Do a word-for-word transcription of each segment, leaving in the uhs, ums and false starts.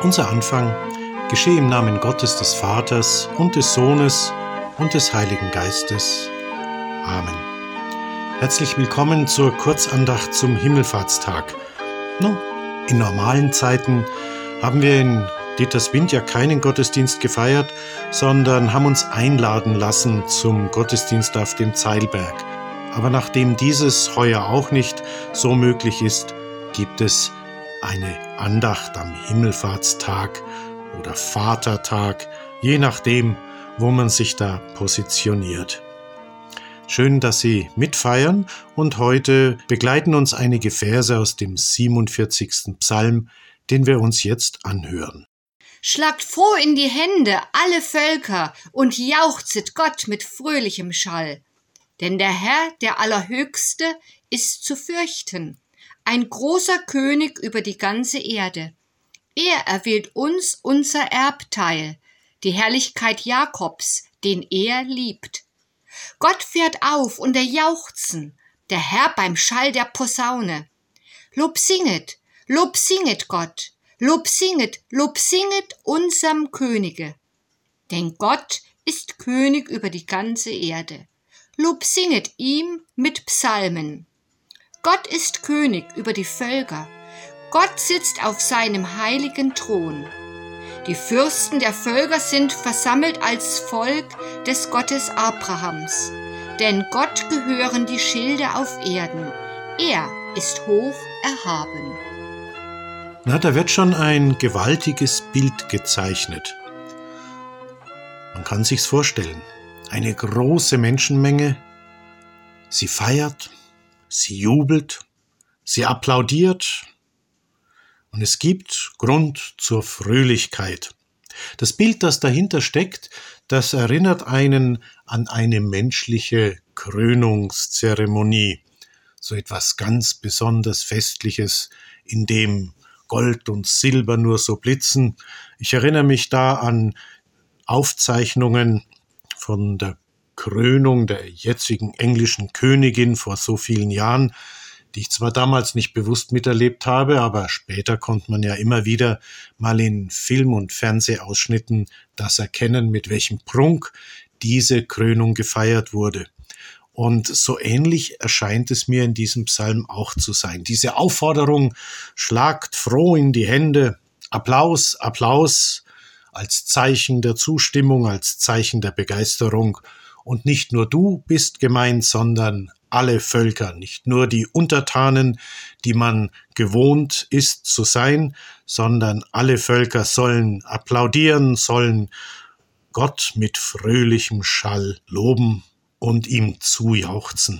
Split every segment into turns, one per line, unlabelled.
Unser Anfang geschehe im Namen Gottes des Vaters und des Sohnes und des Heiligen Geistes. Amen. Herzlich willkommen zur Kurzandacht zum Himmelfahrtstag. Nun, in normalen Zeiten haben wir in Ditterswind ja keinen Gottesdienst gefeiert, sondern haben uns einladen lassen zum Gottesdienst auf dem Zeilberg. Aber nachdem dieses heuer auch nicht so möglich ist, gibt es eine Andacht am Himmelfahrtstag oder Vatertag, je nachdem, wo man sich da positioniert. Schön, dass Sie mitfeiern, und heute begleiten uns einige Verse aus dem siebenundvierzigsten Psalm, den wir uns jetzt anhören.
Schlagt froh in die Hände, alle Völker, und jauchzet Gott mit fröhlichem Schall. Denn der Herr, der Allerhöchste, ist zu fürchten, ein großer König über die ganze Erde. Er erwählt uns unser Erbteil, die Herrlichkeit Jakobs, den er liebt. Gott fährt auf unter Jauchzen, der Herr beim Schall der Posaune. Lob singet, Lob singet Gott, Lob singet, Lob singet unserem Könige. Denn Gott ist König über die ganze Erde. Lob singet ihm mit Psalmen. Gott ist König über die Völker. Gott sitzt auf seinem heiligen Thron. Die Fürsten der Völker sind versammelt als Volk des Gottes Abrahams. Denn Gott gehören die Schilde auf Erden. Er ist hoch erhaben.
Na, da wird schon ein gewaltiges Bild gezeichnet. Man kann sich's vorstellen. Eine große Menschenmenge. Sie feiert, sie jubelt, sie applaudiert. Und es gibt Grund zur Fröhlichkeit. Das Bild, das dahinter steckt, das erinnert einen an eine menschliche Krönungszeremonie. So etwas ganz besonders Festliches, in dem Gold und Silber nur so blitzen. Ich erinnere mich da an Aufzeichnungen von der Krönung der jetzigen englischen Königin vor so vielen Jahren, die ich zwar damals nicht bewusst miterlebt habe, aber später konnte man ja immer wieder mal in Film- und Fernsehausschnitten das erkennen, mit welchem Prunk diese Krönung gefeiert wurde. Und so ähnlich erscheint es mir in diesem Psalm auch zu sein. Diese Aufforderung, schlagt froh in die Hände, Applaus, Applaus, als Zeichen der Zustimmung, als Zeichen der Begeisterung. Und nicht nur du bist gemeint, sondern alle Völker, nicht nur die Untertanen, die man gewohnt ist zu sein, sondern alle Völker sollen applaudieren, sollen Gott mit fröhlichem Schall loben und ihm zujauchzen.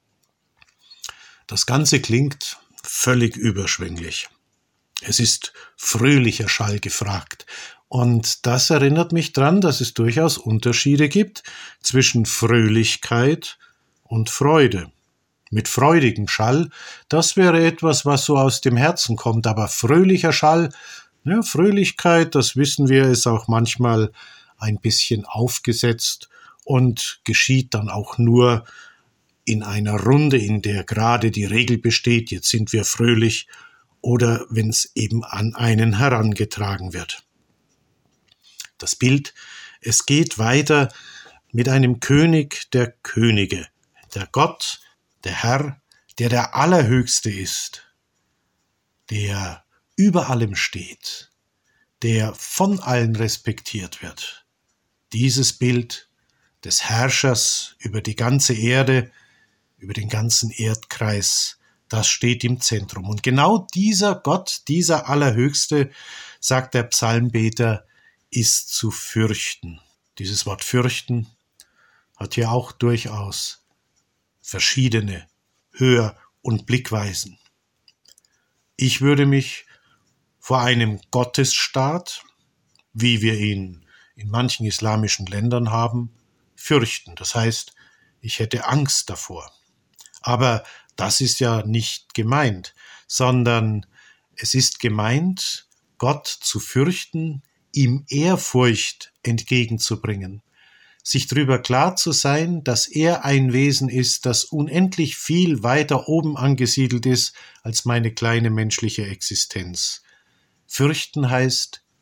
Das Ganze klingt völlig überschwänglich. Es ist fröhlicher Schall gefragt. Und das erinnert mich daran, dass es durchaus Unterschiede gibt zwischen Fröhlichkeit und Freude. Mit freudigem Schall, das wäre etwas, was so aus dem Herzen kommt, aber fröhlicher Schall, ja, Fröhlichkeit, das wissen wir, ist auch manchmal ein bisschen aufgesetzt und geschieht dann auch nur in einer Runde, in der gerade die Regel besteht, jetzt sind wir fröhlich, oder wenn es eben an einen herangetragen wird. Das Bild, es geht weiter mit einem König der Könige, der Gott, der Herr, der der Allerhöchste ist, der über allem steht, der von allen respektiert wird. Dieses Bild des Herrschers über die ganze Erde, über den ganzen Erdkreis, das steht im Zentrum. Und genau dieser Gott, dieser Allerhöchste, sagt der Psalmbeter, ist zu fürchten. Dieses Wort fürchten hat ja auch durchaus verschiedene Hör- und Blickweisen. Ich würde mich vor einem Gottesstaat, wie wir ihn in manchen islamischen Ländern haben, fürchten. Das heißt, ich hätte Angst davor. Aber das ist ja nicht gemeint, sondern es ist gemeint, Gott zu fürchten, ihm Ehrfurcht entgegenzubringen, sich darüber klar zu sein, dass er ein Wesen ist, das unendlich viel weiter oben angesiedelt ist als meine kleine menschliche Existenz. Fürchten heißt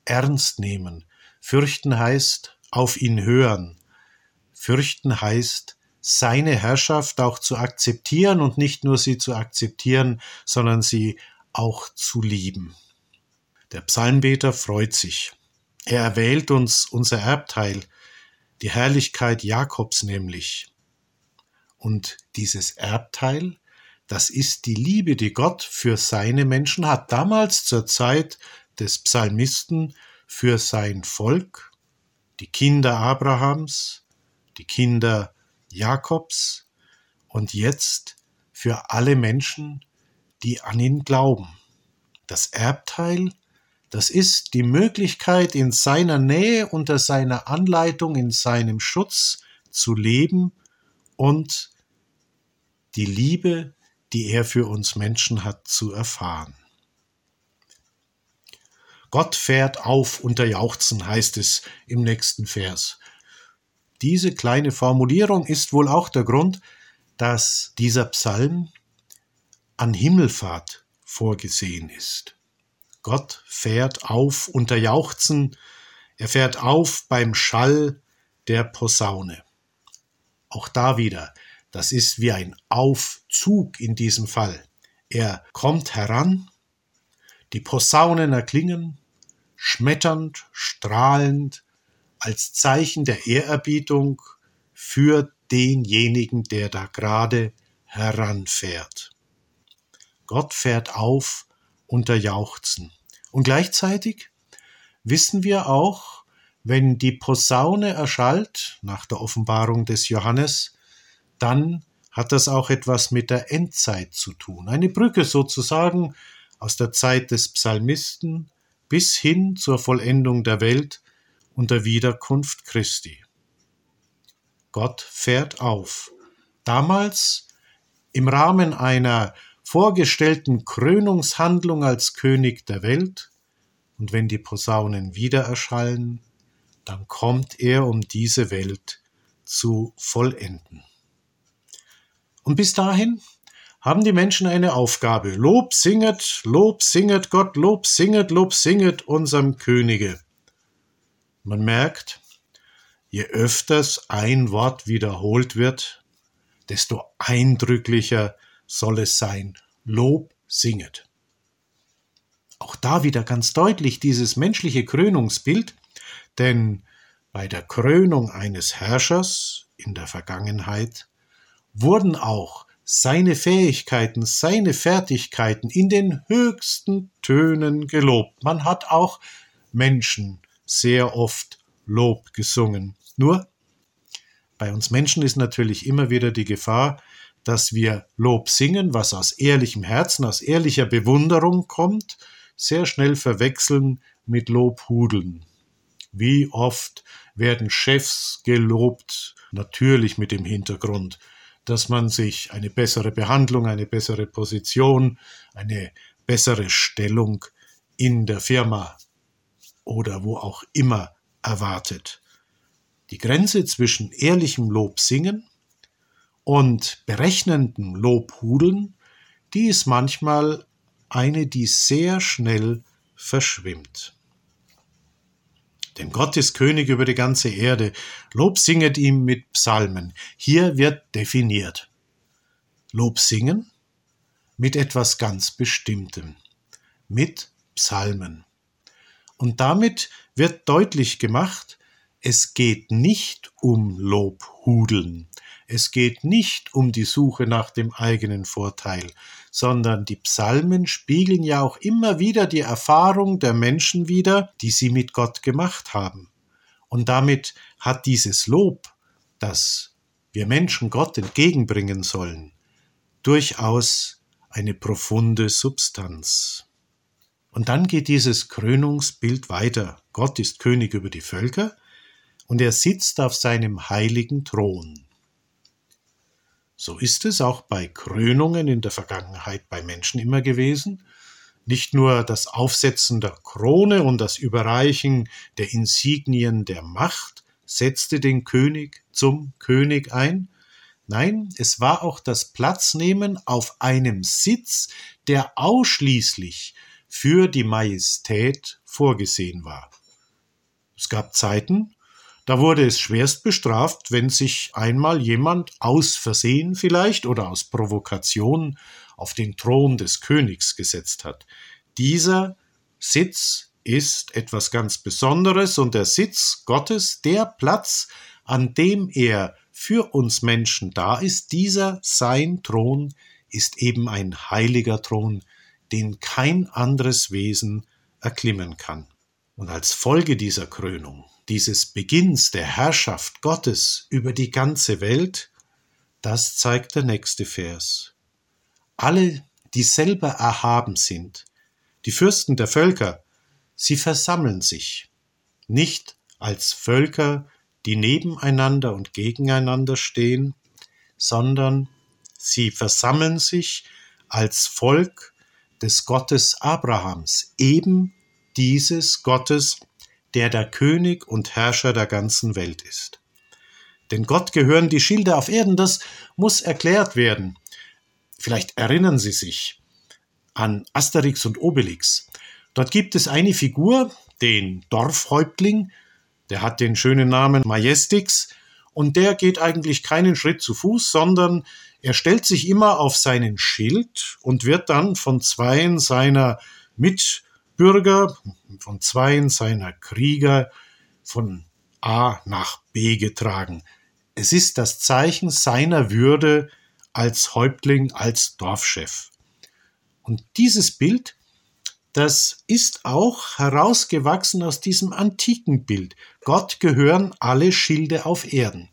ernst nehmen. Fürchten heißt auf ihn hören. Fürchten heißt, seine Herrschaft auch zu akzeptieren und nicht nur sie zu akzeptieren, sondern sie auch zu lieben. Der Psalmbeter freut sich. Er erwählt uns unser Erbteil, die Herrlichkeit Jakobs nämlich. Und dieses Erbteil, das ist die Liebe, die Gott für seine Menschen hat, damals zur Zeit des Psalmisten für sein Volk, die Kinder Abrahams, die Kinder Jakobs und jetzt für alle Menschen, die an ihn glauben. Das Erbteil, das ist die Möglichkeit, in seiner Nähe, unter seiner Anleitung, in seinem Schutz zu leben und die Liebe, die er für uns Menschen hat, zu erfahren. Gott fährt auf unter Jauchzen, heißt es im nächsten Vers. Diese kleine Formulierung ist wohl auch der Grund, dass dieser Psalm an Himmelfahrt vorgesehen ist. Gott fährt auf unter Jauchzen, er fährt auf beim Schall der Posaune. Auch da wieder, das ist wie ein Aufzug in diesem Fall. Er kommt heran, die Posaunen erklingen, schmetternd, strahlend, als Zeichen der Ehrerbietung für denjenigen, der da gerade heranfährt. Gott fährt auf unter Jauchzen. Und gleichzeitig wissen wir auch, wenn die Posaune erschallt, nach der Offenbarung des Johannes, dann hat das auch etwas mit der Endzeit zu tun. Eine Brücke sozusagen aus der Zeit des Psalmisten bis hin zur Vollendung der Welt und der Wiederkunft Christi. Gott fährt auf. Damals im Rahmen einer vorgestellten Krönungshandlung als König der Welt, und wenn die Posaunen wieder erschallen, dann kommt er, um diese Welt zu vollenden. Und bis dahin haben die Menschen eine Aufgabe. Lob singet, Lob singet Gott, Lob singet, Lob singet unserem Könige. Man merkt, je öfters ein Wort wiederholt wird, desto eindrücklicher soll es sein. Lob singet. Auch da wieder ganz deutlich dieses menschliche Krönungsbild, denn bei der Krönung eines Herrschers in der Vergangenheit wurden auch seine Fähigkeiten, seine Fertigkeiten in den höchsten Tönen gelobt. Man hat auch Menschen sehr oft Lob gesungen. Nur bei uns Menschen ist natürlich immer wieder die Gefahr, dass wir Lob singen, was aus ehrlichem Herzen, aus ehrlicher Bewunderung kommt, sehr schnell verwechseln mit Lobhudeln. Wie oft werden Chefs gelobt, natürlich mit dem Hintergrund, dass man sich eine bessere Behandlung, eine bessere Position, eine bessere Stellung in der Firma oder wo auch immer erwartet. Die Grenze zwischen ehrlichem Lobsingen und berechnendem Lobhudeln, die ist manchmal eine, die sehr schnell verschwimmt. Denn Gott ist König über die ganze Erde. Lob singet ihm mit Psalmen. Hier wird definiert. Lob singen mit etwas ganz Bestimmtem. Mit Psalmen. Und damit wird deutlich gemacht, es geht nicht um Lobhudeln. Es geht nicht um die Suche nach dem eigenen Vorteil, sondern die Psalmen spiegeln ja auch immer wieder die Erfahrung der Menschen wider, die sie mit Gott gemacht haben. Und damit hat dieses Lob, das wir Menschen Gott entgegenbringen sollen, durchaus eine profunde Substanz. Und dann geht dieses Krönungsbild weiter. Gott ist König über die Völker und er sitzt auf seinem heiligen Thron. So ist es auch bei Krönungen in der Vergangenheit bei Menschen immer gewesen. Nicht nur das Aufsetzen der Krone und das Überreichen der Insignien der Macht setzte den König zum König ein. Nein, es war auch das Platznehmen auf einem Sitz, der ausschließlich für die Majestät vorgesehen war. Es gab Zeiten, da wurde es schwerst bestraft, wenn sich einmal jemand aus Versehen vielleicht oder aus Provokation auf den Thron des Königs gesetzt hat. Dieser Sitz ist etwas ganz Besonderes und der Sitz Gottes, der Platz, an dem er für uns Menschen da ist, dieser sein Thron ist eben ein heiliger Thron, den kein anderes Wesen erklimmen kann. Und als Folge dieser Krönung, dieses Beginns der Herrschaft Gottes über die ganze Welt, das zeigt der nächste Vers. Alle, die selber erhaben sind, die Fürsten der Völker, sie versammeln sich, nicht als Völker, die nebeneinander und gegeneinander stehen, sondern sie versammeln sich als Volk des Gottes Abrahams, eben dieses Gottes, der der König und Herrscher der ganzen Welt ist. Denn Gott gehören die Schilde auf Erden, das muss erklärt werden. Vielleicht erinnern Sie sich an Asterix und Obelix. Dort gibt es eine Figur, den Dorfhäuptling, der hat den schönen Namen Majestix und der geht eigentlich keinen Schritt zu Fuß, sondern er stellt sich immer auf seinen Schild und wird dann von zweien seiner Mitbürger, von zweien seiner Krieger von A nach B getragen. Es ist das Zeichen seiner Würde als Häuptling, als Dorfchef. Und dieses Bild, das ist auch herausgewachsen aus diesem antiken Bild. Gott gehören alle Schilde auf Erden.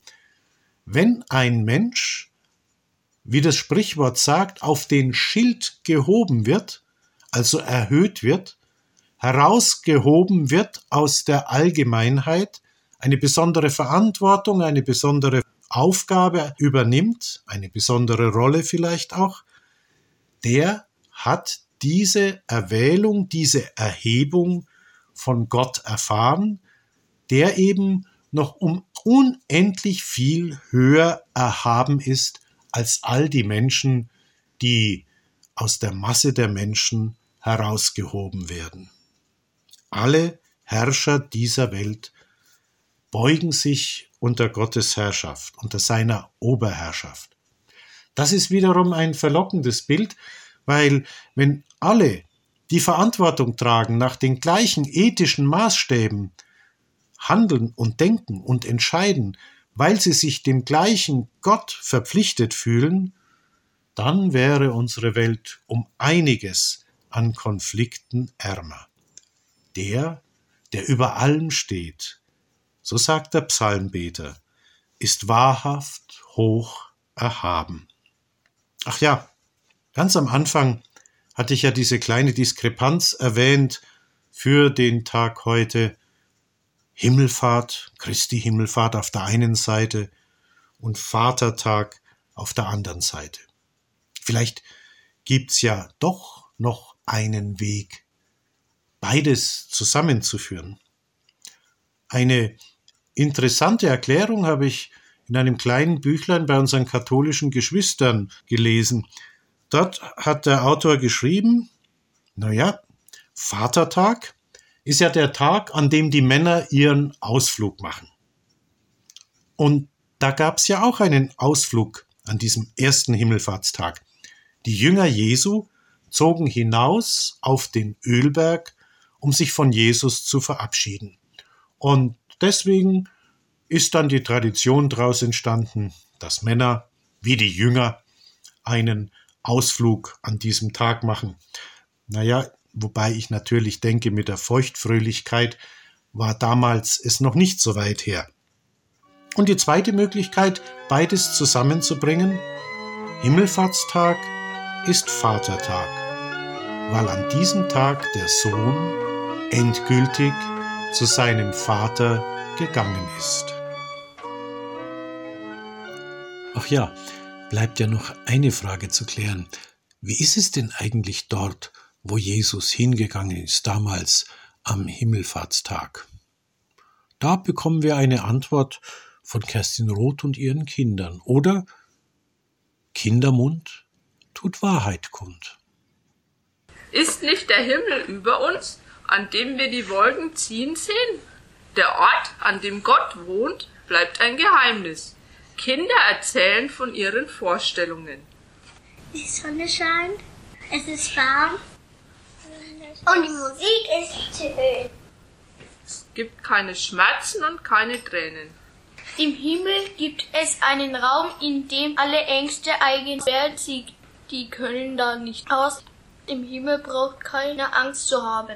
Wenn ein Mensch, wie das Sprichwort sagt, auf den Schild gehoben wird, also erhöht wird, herausgehoben wird aus der Allgemeinheit, eine besondere Verantwortung, eine besondere Aufgabe übernimmt, eine besondere Rolle vielleicht auch, der hat diese Erwählung, diese Erhebung von Gott erfahren, der eben noch um unendlich viel höher erhaben ist als all die Menschen, die aus der Masse der Menschen herausgehoben werden. Alle Herrscher dieser Welt beugen sich unter Gottes Herrschaft, unter seiner Oberherrschaft. Das ist wiederum ein verlockendes Bild, weil wenn alle, die Verantwortung tragen, nach den gleichen ethischen Maßstäben handeln und denken und entscheiden, weil sie sich dem gleichen Gott verpflichtet fühlen, dann wäre unsere Welt um einiges an Konflikten ärmer. Der, der über allem steht, so sagt der Psalmbeter, ist wahrhaft hoch erhaben. Ach ja, ganz am Anfang hatte ich ja diese kleine Diskrepanz erwähnt für den Tag heute. Himmelfahrt, Christi Himmelfahrt auf der einen Seite und Vatertag auf der anderen Seite. Vielleicht gibt's ja doch noch einen Weg, beides zusammenzuführen. Eine interessante Erklärung habe ich in einem kleinen Büchlein bei unseren katholischen Geschwistern gelesen. Dort hat der Autor geschrieben, naja, Vatertag ist ja der Tag, an dem die Männer ihren Ausflug machen. Und da gab es ja auch einen Ausflug an diesem ersten Himmelfahrtstag. Die Jünger Jesu zogen hinaus auf den Ölberg, um sich von Jesus zu verabschieden. Und deswegen ist dann die Tradition daraus entstanden, dass Männer wie die Jünger einen Ausflug an diesem Tag machen. Naja, wobei ich natürlich denke, mit der Feuchtfröhlichkeit war damals es noch nicht so weit her. Und die zweite Möglichkeit, beides zusammenzubringen, Himmelfahrtstag ist Vatertag, weil an diesem Tag der Sohn endgültig zu seinem Vater gegangen ist. Ach ja, bleibt ja noch eine Frage zu klären. Wie ist es denn eigentlich dort, wo Jesus hingegangen ist, damals am Himmelfahrtstag? Da bekommen wir eine Antwort von Kerstin Roth und ihren Kindern. Oder Kindermund tut Wahrheit kund.
Ist nicht der Himmel über uns, an dem wir die Wolken ziehen sehen? Der Ort, an dem Gott wohnt, bleibt ein Geheimnis. Kinder erzählen von ihren Vorstellungen.
Die Sonne scheint, es ist warm und die Musik ist schön.
Es gibt keine Schmerzen und keine Tränen.
Im Himmel gibt es einen Raum, in dem alle Ängste eigenwert sind. Die können da nicht aus. Im Himmel braucht keine Angst zu haben.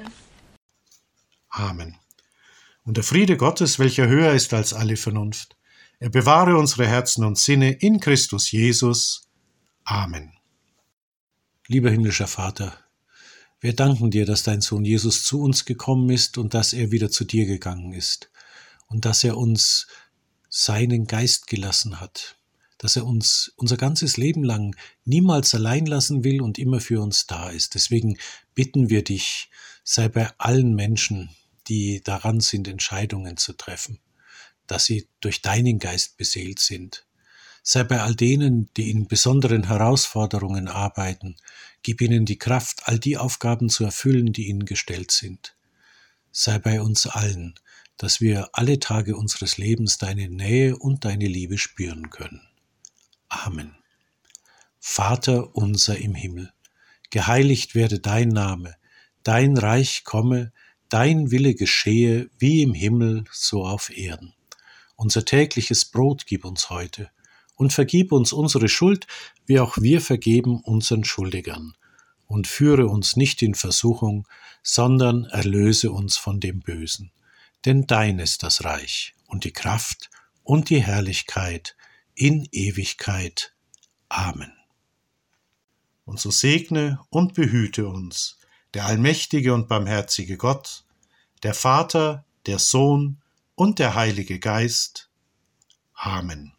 Amen. Und der Friede Gottes, welcher höher ist als alle Vernunft, er bewahre unsere Herzen und Sinne in Christus Jesus. Amen. Lieber himmlischer Vater, wir danken dir, dass dein Sohn Jesus zu uns gekommen ist und dass er wieder zu dir gegangen ist und dass er uns seinen Geist gelassen hat, dass er uns unser ganzes Leben lang niemals allein lassen will und immer für uns da ist. Deswegen bitten wir dich, sei bei allen Menschen, die daran sind, Entscheidungen zu treffen, dass sie durch deinen Geist beseelt sind. Sei bei all denen, die in besonderen Herausforderungen arbeiten, gib ihnen die Kraft, all die Aufgaben zu erfüllen, die ihnen gestellt sind. Sei bei uns allen, dass wir alle Tage unseres Lebens deine Nähe und deine Liebe spüren können. Amen. Vater unser im Himmel, geheiligt werde dein Name, dein Reich komme, dein Wille geschehe, wie im Himmel, so auf Erden. Unser tägliches Brot gib uns heute und vergib uns unsere Schuld, wie auch wir vergeben unseren Schuldigern. Und führe uns nicht in Versuchung, sondern erlöse uns von dem Bösen. Denn dein ist das Reich und die Kraft und die Herrlichkeit in Ewigkeit. Amen. Und so segne und behüte uns der allmächtige und barmherzige Gott, der Vater, der Sohn und der Heilige Geist. Amen.